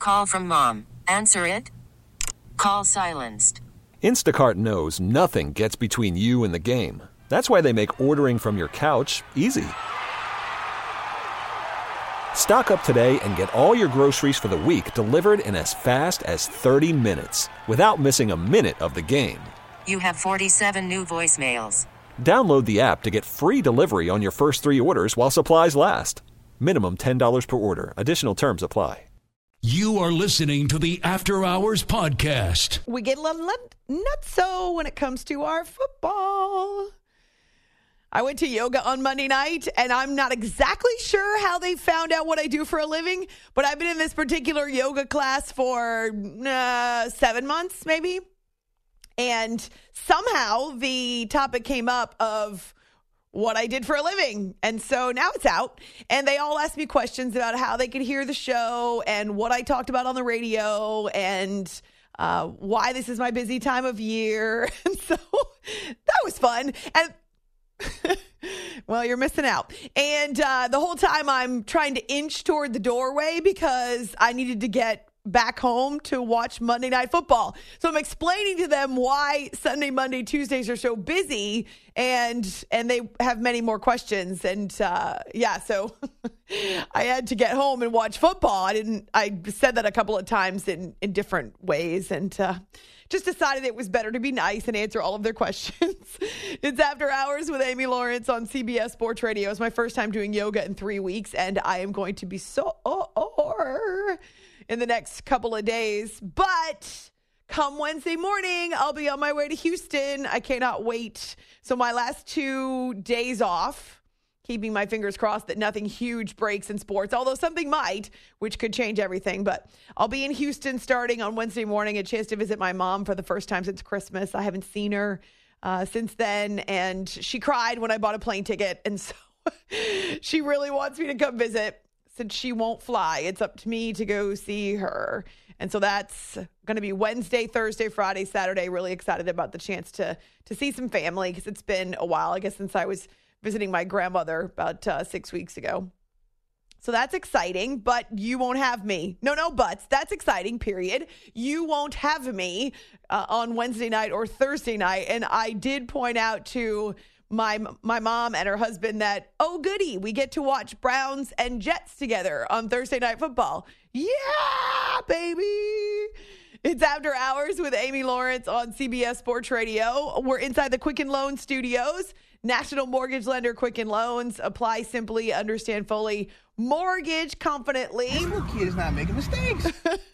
Call from mom. Answer it. Call silenced. Instacart knows nothing gets between you and the game. That's why they make ordering from your couch easy. Stock up today and get all your groceries for the week delivered in as fast as 30 minutes without missing a minute of the game. You have 47 new voicemails. Download the app to get free delivery on your first 3 orders while supplies last. Minimum $10 per order. Additional terms apply. You are listening to the After Hours Podcast. We get a little nutso when it comes to our football. I went to yoga on Monday night, and I'm not exactly sure how they found out what I do for a living, but I've been in this particular yoga class for 7 months, maybe. And somehow the topic came up of what I did for a living. And so now it's out. And they all asked me questions about how they could hear the show and what I talked about on the radio and why this is my busy time of year. And so that was fun. And well, you're missing out. And the whole time I'm trying to inch toward the doorway because I needed to get back home to watch Monday Night Football. So I'm explaining to them why Sunday, Monday, Tuesdays are so busy, and they have many more questions. And so I had to get home and watch football. I said that a couple of times in different ways, and just decided it was better to be nice and answer all of their questions. It's After Hours with Amy Lawrence on CBS Sports Radio. It's my first time doing yoga in 3 weeks, and I am going to be so in the next couple of days. But come Wednesday morning, I'll be on my way to Houston. I cannot wait. So my last 2 days off, keeping my fingers crossed that nothing huge breaks in sports, although something might, which could change everything. But I'll be in Houston starting on Wednesday morning, a chance to visit my mom for the first time since Christmas. I haven't seen her since then, and she cried when I bought a plane ticket. And so she really wants me to come visit. Since she won't fly, it's up to me to go see her. And so that's going to be Wednesday, Thursday, Friday, Saturday. Really excited about the chance to see some family because it's been a while, I guess, since I was visiting my grandmother about 6 weeks ago. So that's exciting, but you won't have me. No buts. That's exciting, period. You won't have me on Wednesday night or Thursday night. And I did point out to my mom and her husband that, oh, goody, we get to watch Browns and Jets together on Thursday Night Football. Yeah, baby. It's After Hours with Amy Lawrence on CBS Sports Radio. We're inside the Quicken Loans studios. National mortgage lender Quicken Loans. Apply simply, understand fully, mortgage confidently. This little kid is not making mistakes.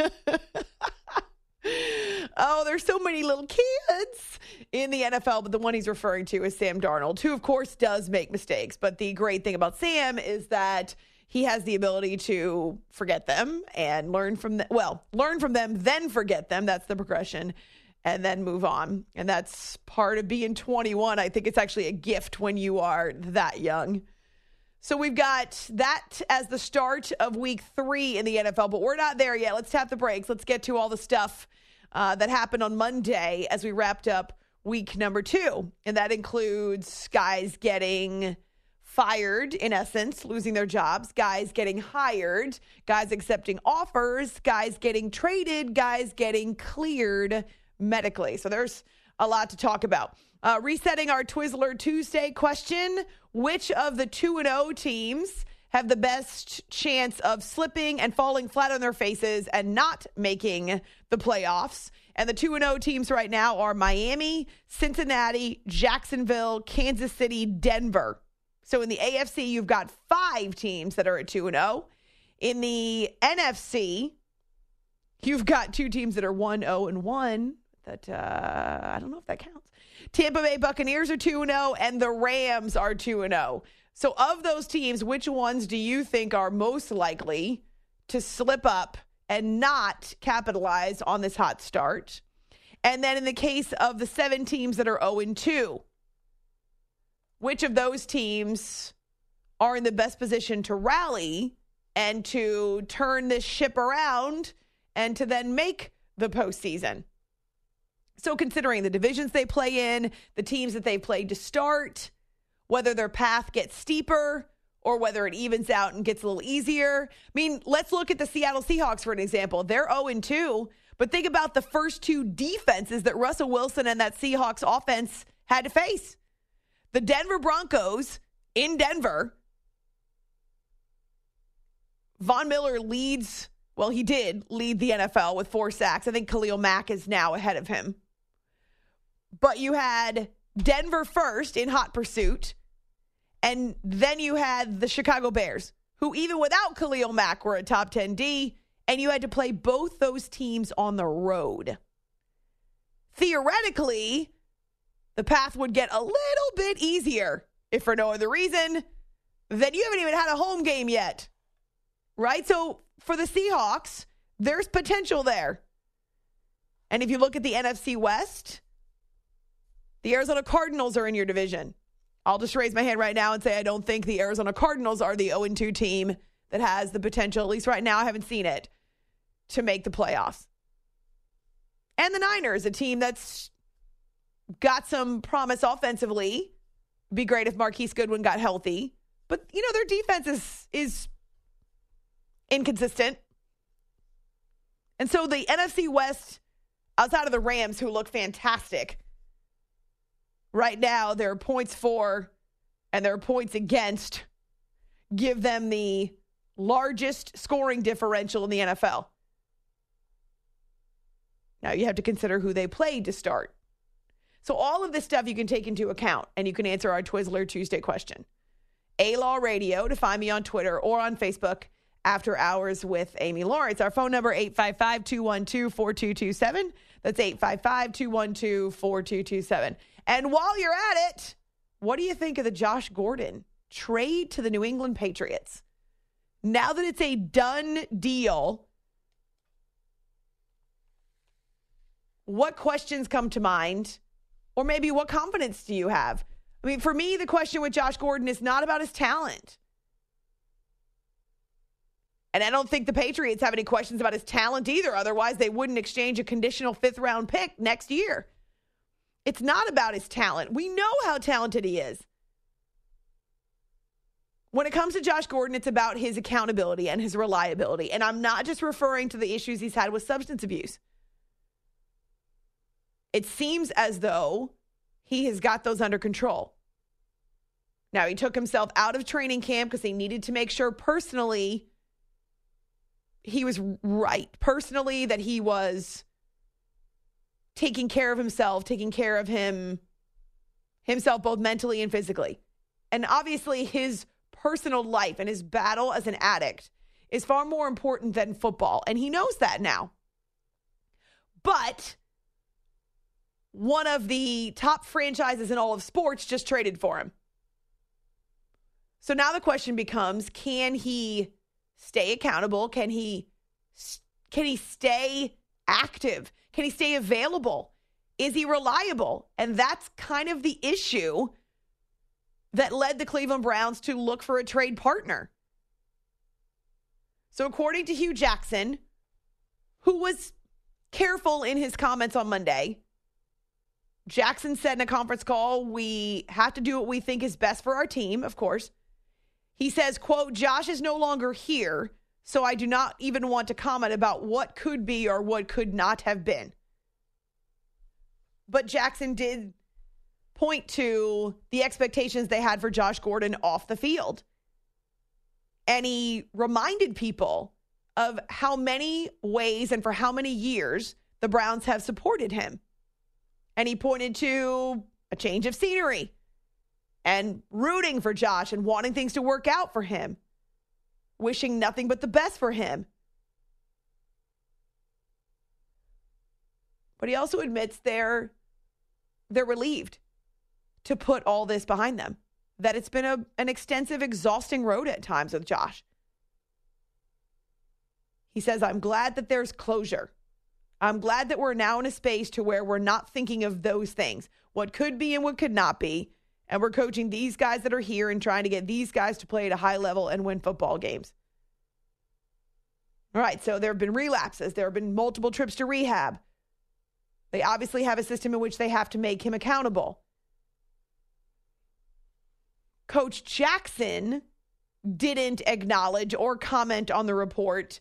Oh, there's so many little kids in the NFL, but the one he's referring to is Sam Darnold, who, of course, does make mistakes. But the great thing about Sam is that he has the ability to forget them and learn from them. Well, learn from them, then forget them. That's the progression, and then move on. And that's part of being 21. I think it's actually a gift when you are that young. So we've got that as the start of week 3 in the NFL, but we're not there yet. Let's tap the brakes. Let's get to all the stuff that happened on Monday as we wrapped up week number 2. And that includes guys getting fired, in essence, losing their jobs, guys getting hired, guys accepting offers, guys getting traded, guys getting cleared medically. So there's a lot to talk about. Resetting our Twizzler Tuesday question, which of the 2-0 teams have the best chance of slipping and falling flat on their faces and not making the playoffs? And the 2-0 teams right now are Miami, Cincinnati, Jacksonville, Kansas City, Denver. So in the AFC, you've got 5 teams that are at 2-0. In the NFC, you've got 2 teams that are 1-0-1. That I don't know if that counts. Tampa Bay Buccaneers are 2-0, and the Rams are 2-0. So of those teams, which ones do you think are most likely to slip up and not capitalize on this hot start? And then in the case of the 7 teams that are 0-2, which of those teams are in the best position to rally and to turn this ship around and to then make the postseason? So considering the divisions they play in, the teams that they played to start, whether their path gets steeper or whether it evens out and gets a little easier. I mean, let's look at the Seattle Seahawks for an example. They're 0-2, but think about the first two defenses that Russell Wilson and that Seahawks offense had to face. The Denver Broncos in Denver. Von Miller leads, well, he did lead the NFL with 4 sacks. I think Khalil Mack is now ahead of him. But you had Denver first in hot pursuit. And then you had the Chicago Bears, who even without Khalil Mack were a top 10 D, and you had to play both those teams on the road. Theoretically, the path would get a little bit easier, if for no other reason than you haven't even had a home game yet, right? So for the Seahawks, there's potential there. And if you look at the NFC West, the Arizona Cardinals are in your division. I'll just raise my hand right now and say I don't think the Arizona Cardinals are the 0-2 team that has the potential, at least right now, I haven't seen it, to make the playoffs. And the Niners, a team that's got some promise offensively. Be great if Marquise Goodwin got healthy. But, you know, their defense is inconsistent. And so the NFC West, outside of the Rams, who look fantastic, right now, their points for and their points against give them the largest scoring differential in the NFL. Now, you have to consider who they played to start. So all of this stuff you can take into account, and you can answer our Twizzler Tuesday question. A-Law Radio, to find me on Twitter or on Facebook, After Hours with Amy Lawrence. Our phone number, 855-212-4227. That's 855-212-4227. And while you're at it, what do you think of the Josh Gordon trade to the New England Patriots? Now that it's a done deal, what questions come to mind? Or maybe what confidence do you have? I mean, for me, the question with Josh Gordon is not about his talent. And I don't think the Patriots have any questions about his talent either. Otherwise, they wouldn't exchange a conditional 5th-round pick next year. It's not about his talent. We know how talented he is. When it comes to Josh Gordon, it's about his accountability and his reliability. And I'm not just referring to the issues he's had with substance abuse. It seems as though he has got those under control. Now, he took himself out of training camp because he needed to make sure personally he was right. Personally, that he was taking care of himself, taking care of himself both mentally and physically. And obviously, his personal life and his battle as an addict is far more important than football. And he knows that now. But one of the top franchises in all of sports just traded for him. So now the question becomes, can he stay accountable? Can he stay active? Can he stay available? Is he reliable? And that's kind of the issue that led the Cleveland Browns to look for a trade partner. So according to Hugh Jackson, who was careful in his comments on Monday, Jackson said in a conference call, we have to do what we think is best for our team, of course. He says, quote, Josh is no longer here, so I do not even want to comment about what could be or what could not have been. But Jackson did point to the expectations they had for Josh Gordon off the field. And he reminded people of how many ways and for how many years the Browns have supported him. And he pointed to a change of scenery and rooting for Josh and wanting things to work out for him, wishing nothing but the best for him. But he also admits they're relieved to put all this behind them, that it's been an extensive, exhausting road at times with Josh. He says, I'm glad that there's closure. I'm glad that we're now in a space to where we're not thinking of those things, what could be and what could not be. And we're coaching these guys that are here and trying to get these guys to play at a high level and win football games. All right, so there have been relapses. There have been multiple trips to rehab. They obviously have a system in which they have to make him accountable. Coach Jackson didn't acknowledge or comment on the report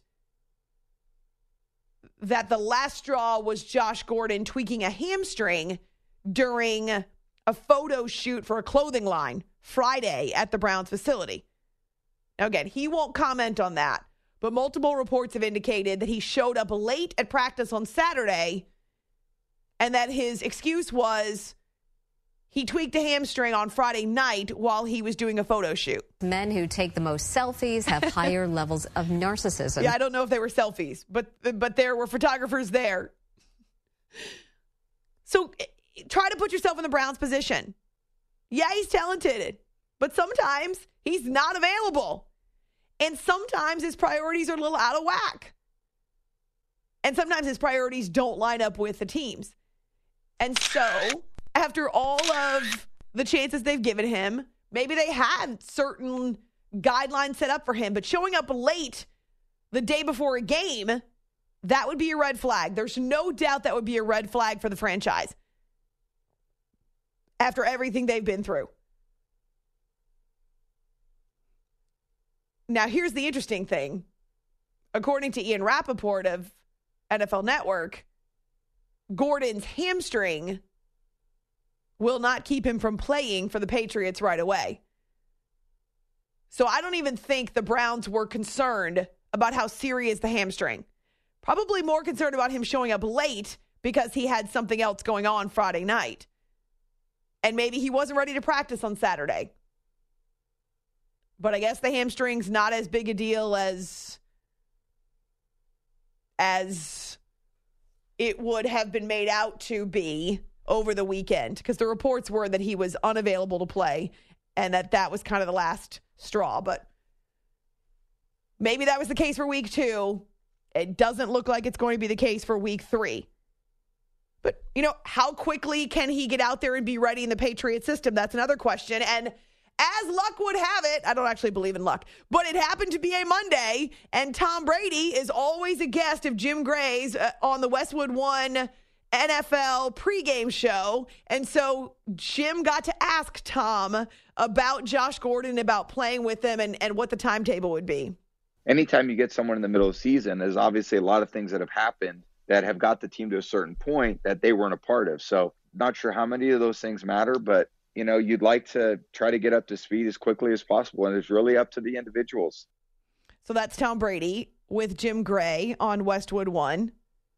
that the last straw was Josh Gordon tweaking a hamstring during a photo shoot for a clothing line Friday at the Browns facility. Now, again, he won't comment on that, but multiple reports have indicated that he showed up late at practice on Saturday and that his excuse was he tweaked a hamstring on Friday night while he was doing a photo shoot. Men who take the most selfies have higher levels of narcissism. Yeah, I don't know if they were selfies, but there were photographers there. So try to put yourself in the Browns' position. Yeah, he's talented, but sometimes he's not available. And sometimes his priorities are a little out of whack. And sometimes his priorities don't line up with the team's. And so, after all of the chances they've given him, maybe they had certain guidelines set up for him, but showing up late the day before a game, that would be a red flag. There's no doubt that would be a red flag for the franchise after everything they've been through. Now, here's the interesting thing. According to Ian Rappaport of NFL Network, Gordon's hamstring will not keep him from playing for the Patriots right away. So I don't even think the Browns were concerned about how serious the hamstring. Probably more concerned about him showing up late because he had something else going on Friday night. And maybe he wasn't ready to practice on Saturday. But I guess the hamstring's not as big a deal as it would have been made out to be over the weekend, because the reports were that he was unavailable to play and that was kind of the last straw. But maybe that was the case for week 2. It doesn't look like it's going to be the case for week 3. But, how quickly can he get out there and be ready in the Patriot system? That's another question. And as luck would have it, I don't actually believe in luck, but it happened to be a Monday, and Tom Brady is always a guest of Jim Gray's on the Westwood One NFL pregame show. And so Jim got to ask Tom about Josh Gordon, about playing with him, and what the timetable would be. Anytime you get someone in the middle of the season, there's obviously a lot of things that have happened that have got the team to a certain point that they weren't a part of. So not sure how many of those things matter, but you'd like to try to get up to speed as quickly as possible, and it's really up to the individuals. So that's Tom Brady with Jim Gray on Westwood One.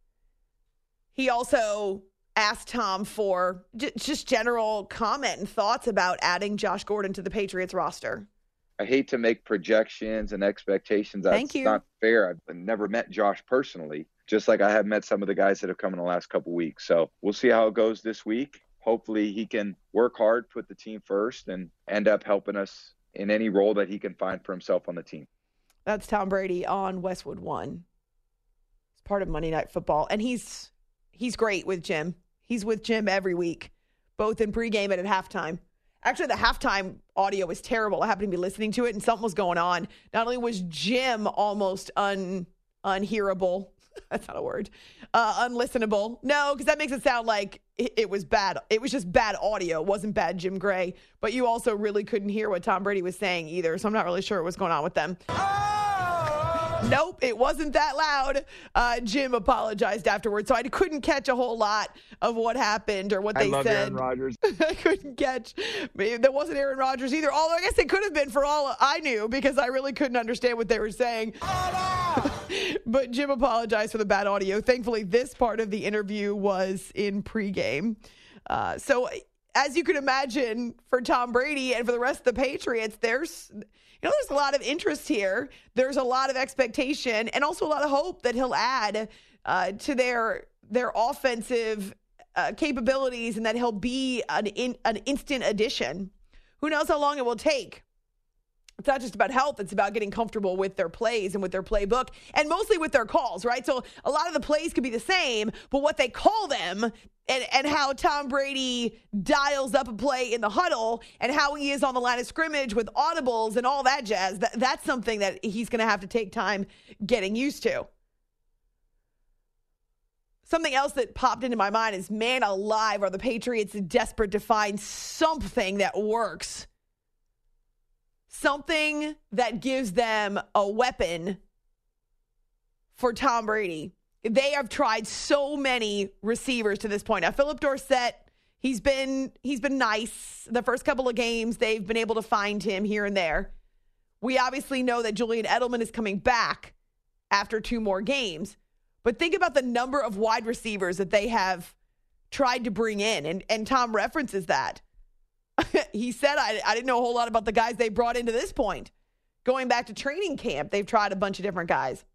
He also asked Tom for just general comment and thoughts about adding Josh Gordon to the Patriots roster. I hate to make projections and expectations. That's not fair. I've never met Josh personally, just like I have met some of the guys that have come in the last couple weeks. So we'll see how it goes this week. Hopefully he can work hard, put the team first, and end up helping us in any role that he can find for himself on the team. That's Tom Brady on Westwood One. It's part of Monday Night Football. And he's great with Jim. He's with Jim every week, both in pregame and at halftime. Actually, the halftime audio was terrible. I happened to be listening to it, and something was going on. Not only was Jim almost unhearable. That's not a word. Unlistenable. No, because that makes it sound like it was bad. It was just bad audio. It wasn't bad Jim Gray. But you also really couldn't hear what Tom Brady was saying either. So I'm not really sure what was going on with them. Nope, it wasn't that loud. Jim apologized afterwards, so I couldn't catch a whole lot of what happened or what they said. Aaron Rodgers. I couldn't catch. There wasn't Aaron Rodgers either, although I guess it could have been for all I knew, because I really couldn't understand what they were saying. But Jim apologized for the bad audio. Thankfully, this part of the interview was in pregame. So as you can imagine, for Tom Brady and for the rest of the Patriots, there's a lot of interest here. There's a lot of expectation and also a lot of hope that he'll add to their offensive capabilities, and that he'll be an instant addition. Who knows how long it will take? It's not just about health. It's about getting comfortable with their plays and with their playbook, and mostly with their calls, right? So a lot of the plays could be the same, but what they call them and how Tom Brady dials up a play in the huddle and how he is on the line of scrimmage with audibles and all that jazz, that's something that he's going to have to take time getting used to. Something else that popped into my mind is, man alive, are the Patriots desperate to find something that works? something that gives them a weapon for Tom Brady. They have tried so many receivers to this point. Now, Philip Dorsett, he's been nice. The first couple of games, they've been able to find him here and there. We obviously know that Julian Edelman is coming back after 2 more games. But think about the number of wide receivers that they have tried to bring in. And Tom references that. He said, I didn't know a whole lot about the guys they brought into this point. Going back to training camp, they've tried a bunch of different guys.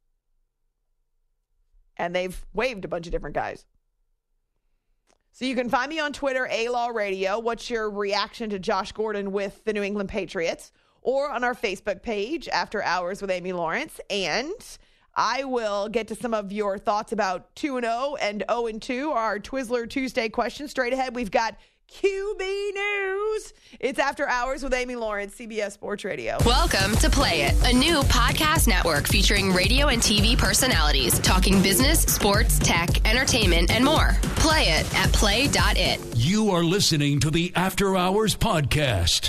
And they've waived a bunch of different guys. So you can find me on Twitter, A-Law Radio. What's your reaction to Josh Gordon with the New England Patriots? Or on our Facebook page, After Hours with Amy Lawrence. And I will get to some of your thoughts about 2-0 and 0-2, our Twizzler Tuesday question. Straight ahead, we've got QB News. It's After Hours with Amy Lawrence, CBS Sports Radio. Welcome to Play It, a new podcast network featuring radio and TV personalities talking business, sports, tech, entertainment, and more. Play it at play.it. You are listening to the After Hours podcast.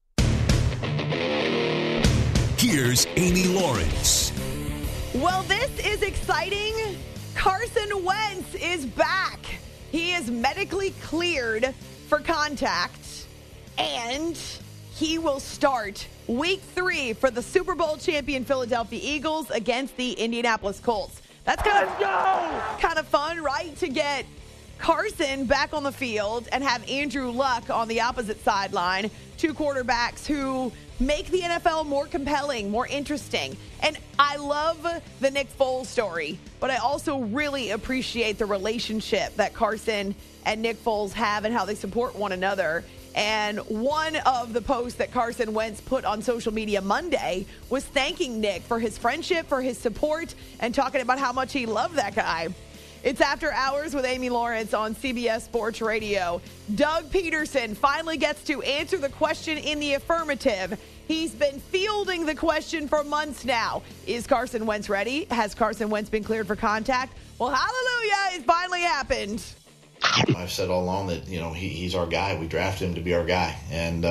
Here's Amy Lawrence. Well, this is exciting. Carson Wentz is back. He is medically cleared for contact, and he will start week 3 for the Super Bowl champion Philadelphia Eagles against the Indianapolis Colts. That's kind of fun, right? To get Carson back on the field and have Andrew Luck on the opposite sideline, 2 quarterbacks who make the NFL more compelling, more interesting. And I love the Nick Foles story, but I also really appreciate the relationship that Carson and Nick Foles have and how they support one another. And one of the posts that Carson Wentz put on social media Monday was thanking Nick for his friendship, for his support, and talking about how much he loved that guy. It's After Hours with Amy Lawrence on CBS Sports Radio. Doug Peterson finally gets to answer the question in the affirmative. He's been fielding the question for months now. Is Carson Wentz ready? Has Carson Wentz been cleared for contact? Well, hallelujah, it finally happened. I've said all along that, he's our guy. We drafted him to be our guy. And,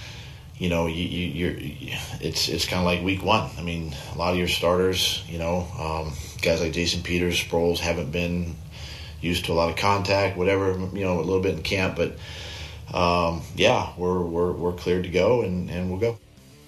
it's kind of like week 1. I mean, a lot of your starters, guys like Jason Peters, Sproles haven't been used to a lot of contact, whatever, a little bit in camp. But, we're cleared to go, and we'll go.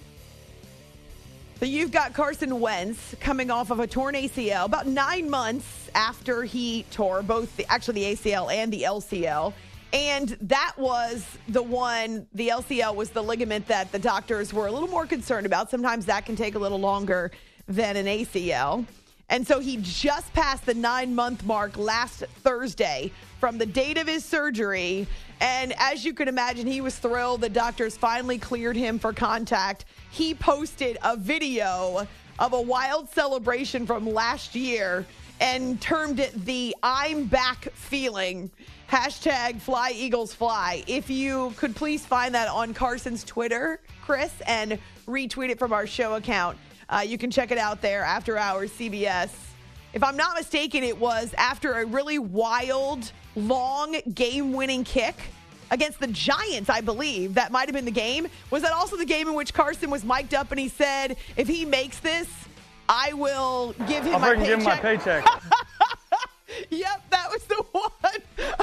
So you've got Carson Wentz coming off of a torn ACL about 9 months after he tore both the ACL and the LCL. And that was the LCL was the ligament that the doctors were a little more concerned about. Sometimes that can take a little longer than an ACL. And so he just passed the 9-month mark last Thursday from the date of his surgery. And as you can imagine, he was thrilled. The doctors finally cleared him for contact. He posted a video of a wild celebration from last year and termed it the I'm back feeling. Hashtag Fly Eagles Fly. If you could please find that on Carson's Twitter, Chris, and retweet it from our show account. You can check it out there, After Hours CBS. If I'm not mistaken, it was after a really wild, long, game-winning kick against the Giants, I believe. That might have been the game. Was that also the game in which Carson was mic'd up and he said, if he makes this, I will give him my paycheck? Give him my paycheck. Yep, that was the one.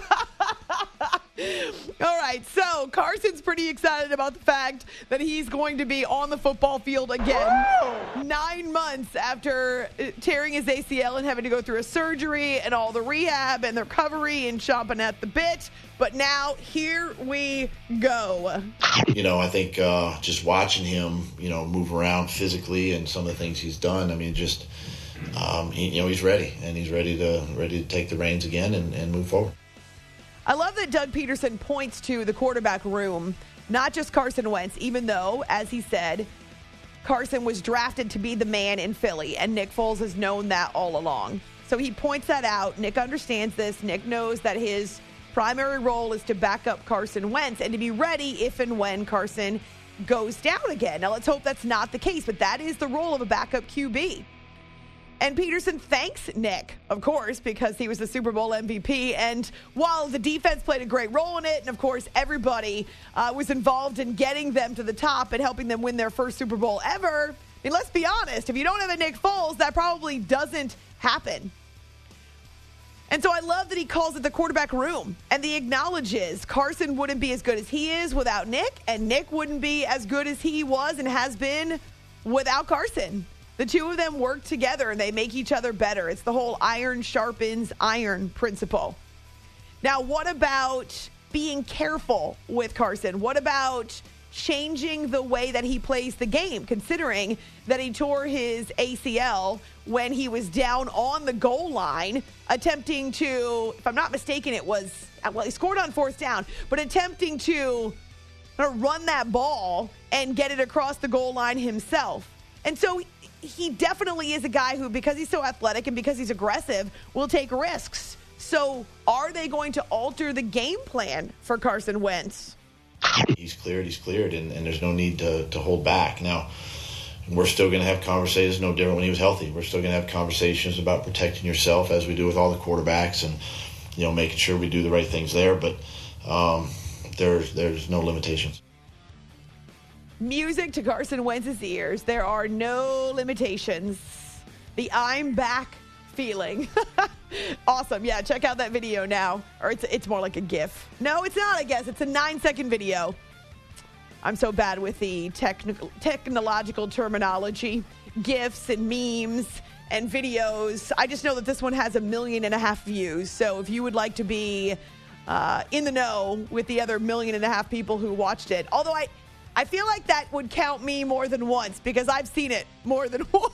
All right, so Carson's pretty excited about the fact that he's going to be on the football field again. Woo! 9 months after tearing his ACL and having to go through a surgery and all the rehab and the recovery and chomping at the bit. But now, here we go. I think just watching him, move around physically and some of the things he's done, just... he's ready, and he's ready to take the reins again and move forward. I love that Doug Peterson points to the quarterback room, not just Carson Wentz, even though, as he said, Carson was drafted to be the man in Philly, and Nick Foles has known that all along. So he points that out. Nick understands this. Nick knows that his primary role is to back up Carson Wentz and to be ready if and when Carson goes down again. Now, let's hope that's not the case, but that is the role of a backup QB. And Peterson thanks Nick, of course, because he was the Super Bowl MVP. And while the defense played a great role in it, and of course everybody was involved in getting them to the top and helping them win their first Super Bowl ever, I mean, let's be honest, if you don't have a Nick Foles, that probably doesn't happen. And so I love that he calls it the quarterback room, and he acknowledges Carson wouldn't be as good as he is without Nick, and Nick wouldn't be as good as he was and has been without Carson. The two of them work together, and they make each other better. It's the whole iron sharpens iron principle. Now, what about being careful with Carson? What about changing the way that he plays the game, considering that he tore his ACL when he was down on the goal line, attempting to, if I'm not mistaken, it was, well, he scored on fourth down, but attempting to run that ball and get it across the goal line himself. And so he definitely is a guy who, because he's so athletic and because he's aggressive, will take risks. So are they going to alter the game plan for Carson Wentz? He's cleared, and there's no need to hold back. Now, we're still going to have conversations, no different when he was healthy. We're still going to have conversations about protecting yourself, as we do with all the quarterbacks, and making sure we do the right things there. But there's no limitations. Music to Carson Wentz's ears. There are no limitations. The I'm back feeling. Awesome. Yeah, check out that video now. Or it's more like a GIF. No, it's not, I guess. It's a 9-second video. I'm so bad with the technological terminology. GIFs and memes and videos. I just know that this one has 1.5 million views. So if you would like to be in the know with the other 1.5 million people who watched it. Although I feel like that would count me more than once because I've seen it more than once.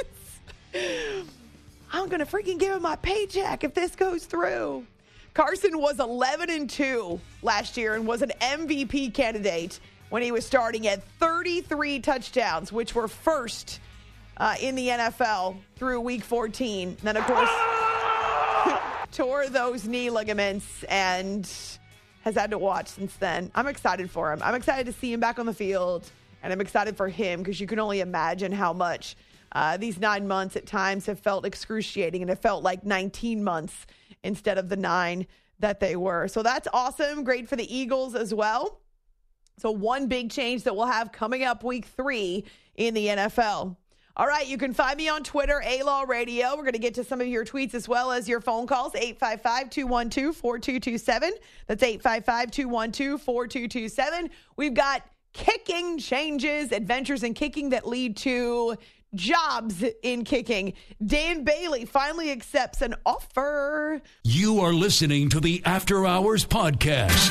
I'm going to freaking give him my paycheck if this goes through. Carson was 11-2 last year and was an MVP candidate when he was starting at 33 touchdowns, which were first in the NFL through week 14. Then, of course, tore those knee ligaments and has had to watch since then. I'm excited for him. I'm excited to see him back on the field, and I'm excited for him because you can only imagine how much these 9 months at times have felt excruciating, and it felt like 19 months instead of the 9 that they were. So that's awesome. Great for the Eagles as well. So one big change that we'll have coming up week 3 in the NFL. All right, you can find me on Twitter, A-Law Radio. We're going to get to some of your tweets as well as your phone calls, 855-212-4227. That's 855-212-4227. We've got kicking changes, adventures in kicking that lead to jobs in kicking. Dan Bailey finally accepts an offer. You are listening to the After Hours Podcast.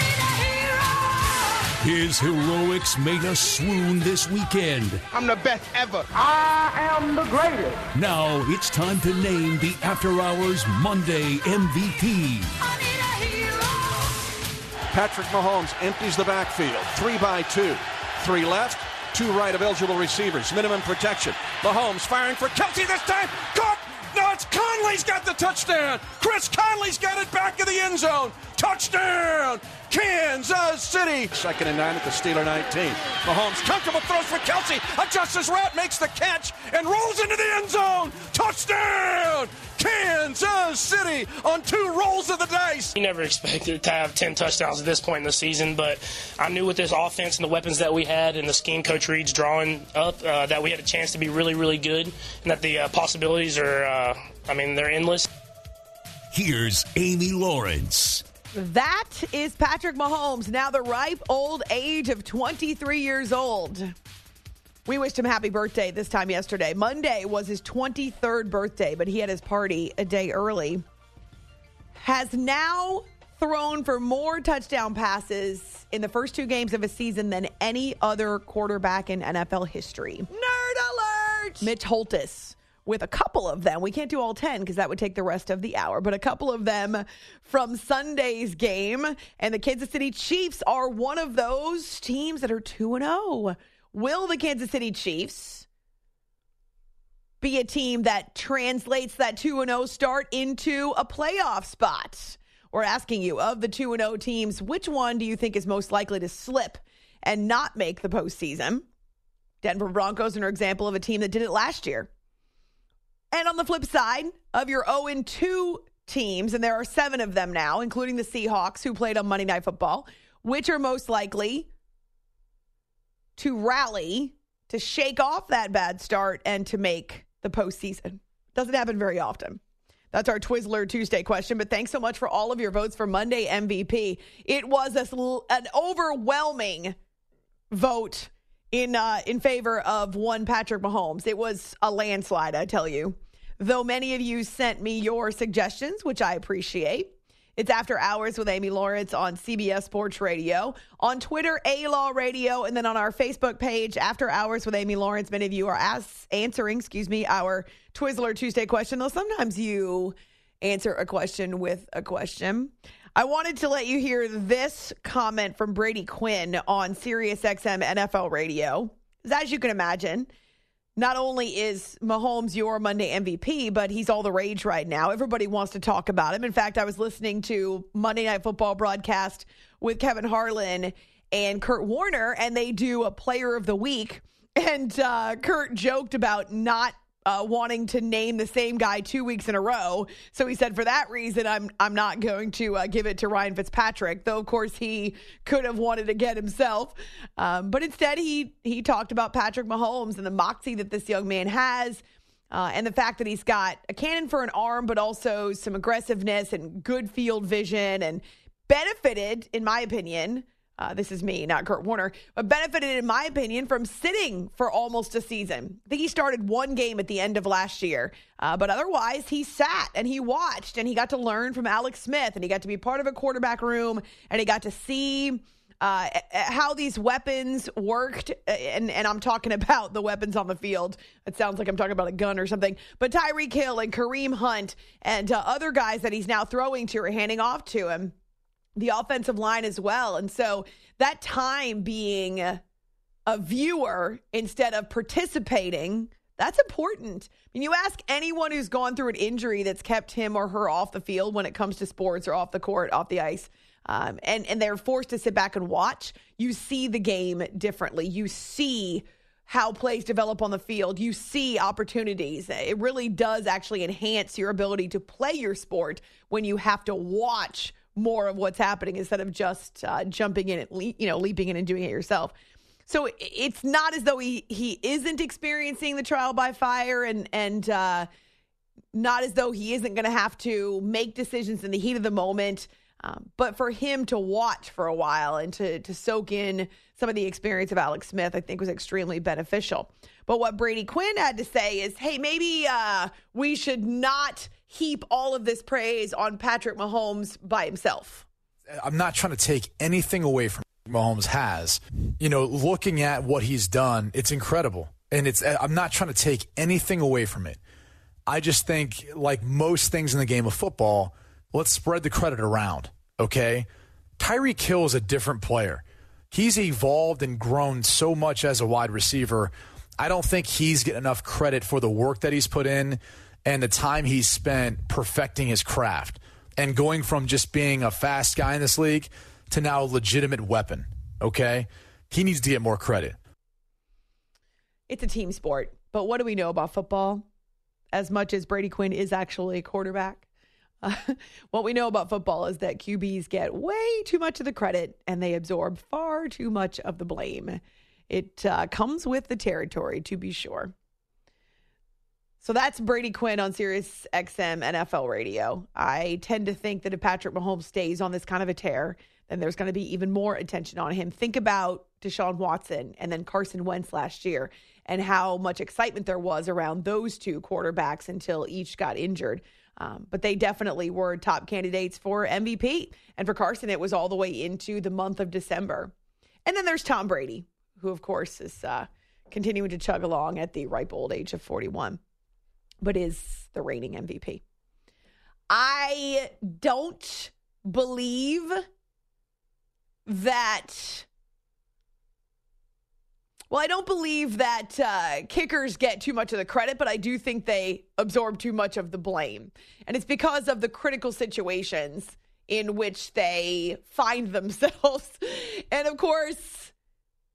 His heroics made us swoon this weekend. I'm the best ever. I am the greatest. Now it's time to name the After Hours Monday MVP. Patrick Mahomes empties the backfield. 3-by-2. 3 left, 2 right of eligible receivers. Minimum protection. Mahomes firing for Kelce this time. Caught! No, it's Conley's got the touchdown. Chris Conley's got it back in the end zone. Touchdown! Kansas City. 2nd and 9 at the Steeler 19. Mahomes comfortable throws for Kelce. Adjusts his route, makes the catch, and rolls into the end zone. Touchdown! Kansas City on 2 rolls of the dice. We never expected to have 10 touchdowns at this point in the season, but I knew with this offense and the weapons that we had and the scheme Coach Reed's drawing up that we had a chance to be really, really good, and that the possibilities are, they're endless. Here's Amy Lawrence. That is Patrick Mahomes, now the ripe old age of 23 years old. We wished him happy birthday this time yesterday. Monday was his 23rd birthday, but he had his party a day early. Has now thrown for more touchdown passes in the first 2 games of a season than any other quarterback in NFL history. Nerd alert! Mitch Holthus with a couple of them. We can't do all 10 because that would take the rest of the hour, but a couple of them from Sunday's game. And the Kansas City Chiefs are one of those teams that are 2-0. Will the Kansas City Chiefs be a team that translates that 2-0 start into a playoff spot? We're asking you, of the 2-0 teams, which one do you think is most likely to slip and not make the postseason? Denver Broncos are an example of a team that did it last year. And on the flip side of your 0-2 teams, and there are 7 of them now, including the Seahawks who played on Monday Night Football, which are most likely to rally, to shake off that bad start, and to make the postseason. Doesn't happen very often. That's our Twizzler Tuesday question, but thanks so much for all of your votes for Monday MVP. It was an overwhelming vote in favor of one Patrick Mahomes. It was a landslide, I tell you. Though many of you sent me your suggestions, which I appreciate. It's After Hours with Amy Lawrence on CBS Sports Radio. On Twitter, A-Law Radio. And then on our Facebook page, After Hours with Amy Lawrence. Many of you are answering our Twizzler Tuesday question. Though sometimes you answer a question with a question. I wanted to let you hear this comment from Brady Quinn on SiriusXM NFL Radio. As you can imagine, not only is Mahomes your Monday MVP, but he's all the rage right now. Everybody wants to talk about him. In fact, I was listening to Monday Night Football broadcast with Kevin Harlan and Kurt Warner, and they do a Player of the Week. And Kurt joked about not wanting to name the same guy 2 weeks in a row. So he said, for that reason, I'm not going to give it to Ryan Fitzpatrick, though, of course, he could have wanted to get himself. But instead, he talked about Patrick Mahomes and the moxie that this young man has, and the fact that he's got a cannon for an arm, but also some aggressiveness and good field vision, and benefited, in my opinion, this is me, not Kurt Warner, but benefited, in my opinion, from sitting for almost a season. I think he started one game at the end of last year, but otherwise he sat and he watched and he got to learn from Alex Smith, and he got to be part of a quarterback room, and he got to see how these weapons worked. And I'm talking about the weapons on the field. It sounds like I'm talking about a gun or something. But Tyreek Hill and Kareem Hunt and other guys that he's now throwing to or handing off to him. The offensive line as well. And so that time being a viewer instead of participating, that's important. I mean, you ask anyone who's gone through an injury that's kept him or her off the field when it comes to sports or off the court, off the ice, and they're forced to sit back and watch, you see the game differently. You see how plays develop on the field. You see opportunities. It really does actually enhance your ability to play your sport when you have to watch more of what's happening instead of just jumping in and leaping in and doing it yourself. So it's not as though he isn't experiencing the trial by fire and not as though he isn't going to have to make decisions in the heat of the moment. But for him to watch for a while and to soak in some of the experience of Alex Smith, I think was extremely beneficial. But what Brady Quinn had to say is, hey, maybe we should not heap all of this praise on Patrick Mahomes by himself. I'm not trying to take anything away from what Mahomes has. Looking at what he's done, it's incredible. And I'm not trying to take anything away from it. I just think, like most things in the game of football, let's spread the credit around, okay? Tyreek Hill is a different player. He's evolved and grown so much as a wide receiver. I don't think he's getting enough credit for the work that he's put in and the time he's spent perfecting his craft and going from just being a fast guy in this league to now a legitimate weapon, okay? He needs to get more credit. It's a team sport, but what do we know about football? As much as Brady Quinn is actually a quarterback, what we know about football is that QBs get way too much of the credit and they absorb far too much of the blame. It comes with the territory, to be sure. So that's Brady Quinn on Sirius XM NFL Radio. I tend to think that if Patrick Mahomes stays on this kind of a tear, then there's going to be even more attention on him. Think about Deshaun Watson and then Carson Wentz last year and how much excitement there was around those two quarterbacks until each got injured. But they definitely were top candidates for MVP. And for Carson, it was all the way into the month of December. And then there's Tom Brady, who, of course, is continuing to chug along at the ripe old age of 41, but is the reigning MVP. I don't believe that... Well, I don't believe that kickers get too much of the credit, but I do think they absorb too much of the blame. And it's because of the critical situations in which they find themselves. And of course,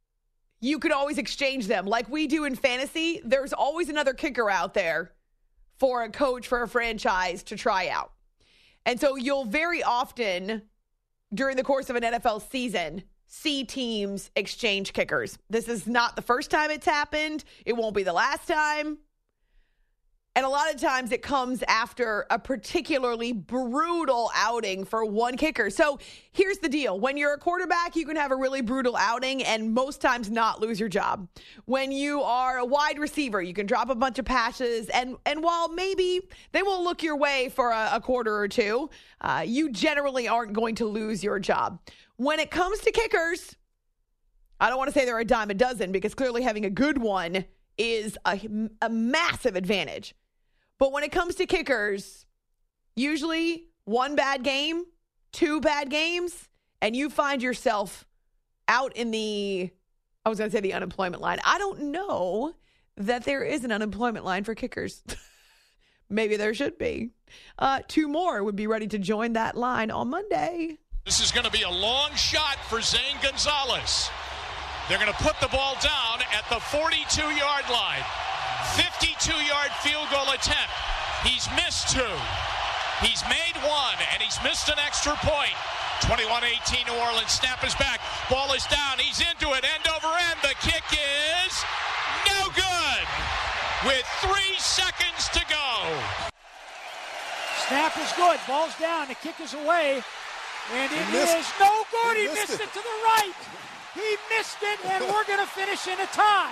you could always exchange them. Like we do in fantasy, there's always another kicker out there for a coach for a franchise to try out. And so you'll very often, during the course of an NFL season, see teams exchange kickers. This is not the first time it's happened. It won't be the last time. And a lot of times it comes after a particularly brutal outing for one kicker. So here's the deal. When you're a quarterback, you can have a really brutal outing and most times not lose your job. When you are a wide receiver, you can drop a bunch of passes. And while maybe they won't look your way for a quarter or two, you generally aren't going to lose your job. When it comes to kickers, I don't want to say they're a dime a dozen because clearly having a good one is a massive advantage. But when it comes to kickers, usually one bad game, two bad games, and you find yourself out in the unemployment line. I don't know that there is an unemployment line for kickers. Maybe there should be. Two more would be ready to join that line on Monday. This is going to be a long shot for Zane Gonzalez. They're going to put the ball down at the 42-yard line. 52-yard field goal attempt. He's missed two. He's made one, and he's missed an extra point. 21-18 New Orleans. Snap is back. Ball is down. He's into it. End over end. The kick is no good with 3 seconds to go. Snap is good. Ball's down. The kick is away. And it is no good. He missed it to the right. He missed it, and we're going to finish in a tie.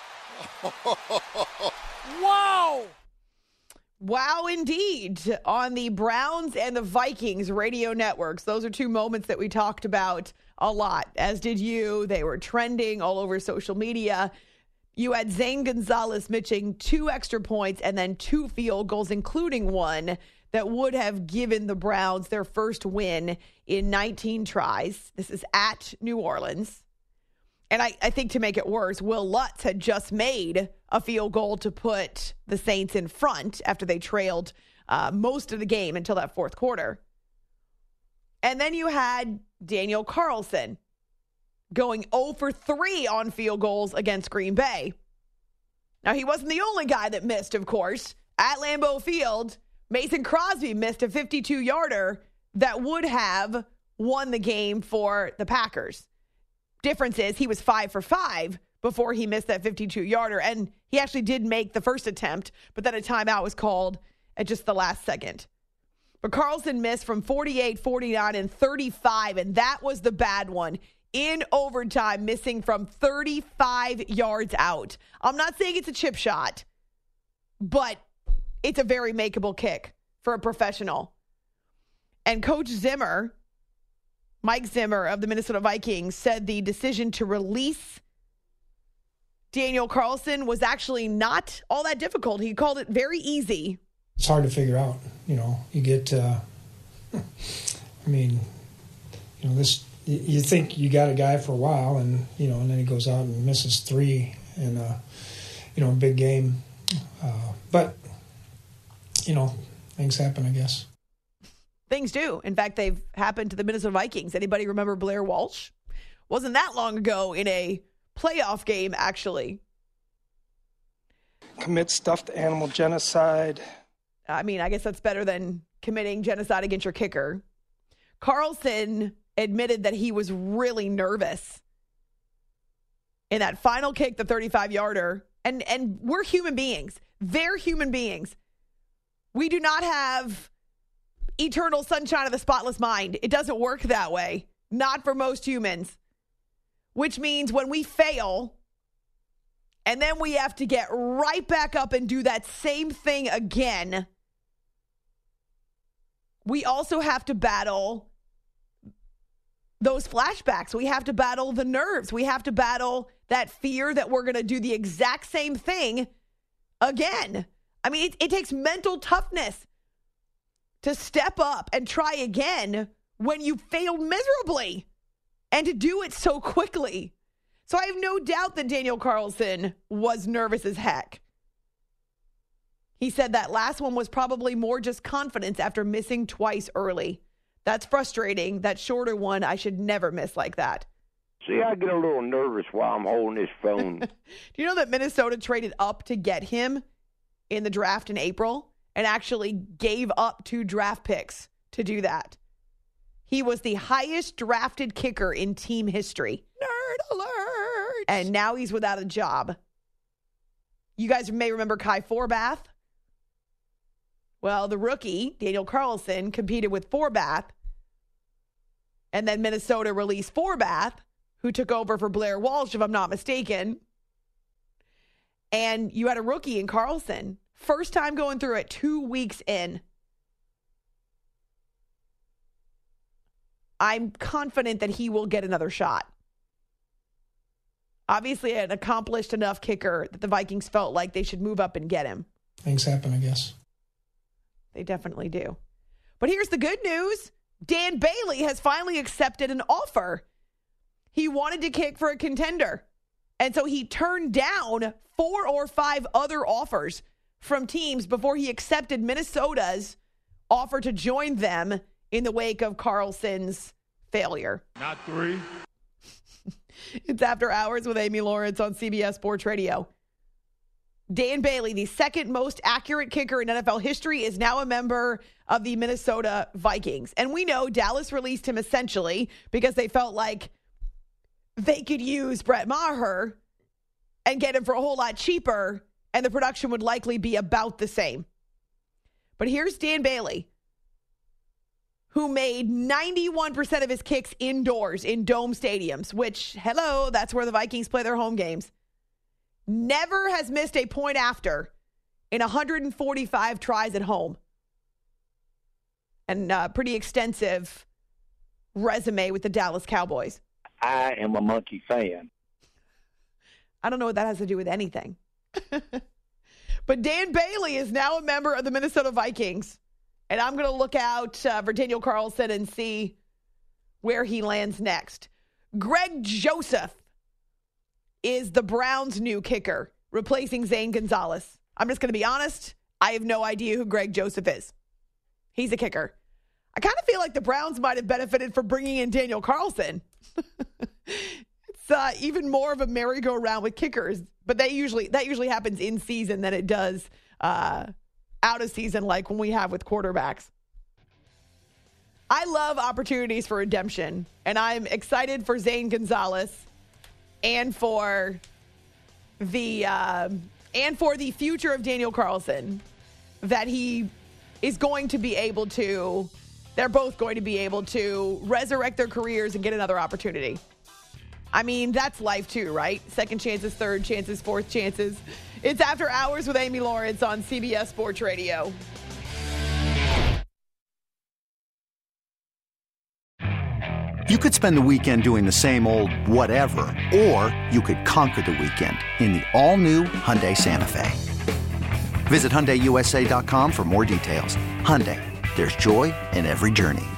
Wow. Wow, indeed. On the Browns and the Vikings radio networks. Those are two moments that we talked about a lot, as did you. They were trending all over social media. You had Zane Gonzalez missing 2 extra points and then 2 field goals, including one that would have given the Browns their first win in 19 tries. This is at New Orleans. And I think to make it worse, Will Lutz had just made a field goal to put the Saints in front after they trailed most of the game until that fourth quarter. And then you had Daniel Carlson going 0 for 3 on field goals against Green Bay. Now, he wasn't the only guy that missed, of course. At Lambeau Field, Mason Crosby missed a 52-yarder that would have won the game for the Packers. Difference is he was 5 for 5 before he missed that 52-yarder, and he actually did make the first attempt, but then a timeout was called at just the last second. But Carlson missed from 48, 49, and 35, and that was the bad one. In overtime, missing from 35 yards out. I'm not saying it's a chip shot, but it's a very makeable kick for a professional. And Coach Zimmer, Mike Zimmer of the Minnesota Vikings, said the decision to release Daniel Carlson was actually not all that difficult. He called it very easy. It's hard to figure out. You get, this, you think you got a guy for a while and then he goes out and misses 3 in a big game. But things happen, I guess. Things do. In fact, they've happened to the Minnesota Vikings. Anybody remember Blair Walsh? Wasn't that long ago in a playoff game, actually. Commit stuffed animal genocide. I mean, I guess that's better than committing genocide against your kicker. Carlson admitted that he was really nervous in that final kick, the 35-yarder. And we're human beings. They're human beings. We do not have eternal sunshine of the spotless mind. It doesn't work that way. Not for most humans. Which means when we fail, and then we have to get right back up and do that same thing again, we also have to battle those flashbacks. We have to battle the nerves. We have to battle that fear that we're going to do the exact same thing again. I mean, it takes mental toughness to step up and try again when you failed miserably and to do it so quickly. So I have no doubt that Daniel Carlson was nervous as heck. He said that last one was probably more just confidence after missing twice early. That's frustrating. That shorter one, I should never miss like that. See, I get a little nervous while I'm holding this phone. Do you know that Minnesota traded up to get him in the draft in April? and actually gave up 2 draft picks to do that. He was the highest drafted kicker in team history. Nerd alert! And now he's without a job. You guys may remember Kai Forbath. Well, the rookie, Daniel Carlson, competed with Forbath. And then Minnesota released Forbath, who took over for Blair Walsh, if I'm not mistaken. And you had a rookie in Carlson. First time going through it 2 weeks in. I'm confident that he will get another shot. Obviously, an accomplished enough kicker that the Vikings felt like they should move up and get him. Things happen, I guess. They definitely do. But here's the good news. Dan Bailey has finally accepted an offer. He wanted to kick for a contender. And so he turned down 4 or 5 other offers from teams before he accepted Minnesota's offer to join them in the wake of Carlson's failure. Not 3. It's After Hours with Amy Lawrence on CBS Sports Radio. Dan Bailey, the second most accurate kicker in NFL history, is now a member of the Minnesota Vikings. And we know Dallas released him essentially because they felt like they could use Brett Maher and get him for a whole lot cheaper, and the production would likely be about the same. But here's Dan Bailey, who made 91% of his kicks indoors in dome stadiums, which, hello, that's where the Vikings play their home games. Never has missed a point after in 145 tries at home. And pretty extensive resume with the Dallas Cowboys. I am a Monkey fan. I don't know what that has to do with anything. But Dan Bailey is now a member of the Minnesota Vikings. And I'm going to look out for Daniel Carlson and see where he lands next. Greg Joseph is the Browns' new kicker, replacing Zane Gonzalez. I'm just going to be honest. I have no idea who Greg Joseph is. He's a kicker. I kind of feel like the Browns might have benefited from bringing in Daniel Carlson. It's even more of a merry-go-round with kickers, but that usually happens in season than it does out of season, like when we have with quarterbacks. I love opportunities for redemption, and I'm excited for Zane Gonzalez and for the future of Daniel Carlson, that he is going to be able to. They're both going to be able to resurrect their careers and get another opportunity. I mean, that's life too, right? Second chances, third chances, fourth chances. It's After Hours with Amy Lawrence on CBS Sports Radio. You could spend the weekend doing the same old whatever, or you could conquer the weekend in the all-new Hyundai Santa Fe. Visit HyundaiUSA.com for more details. Hyundai, there's joy in every journey.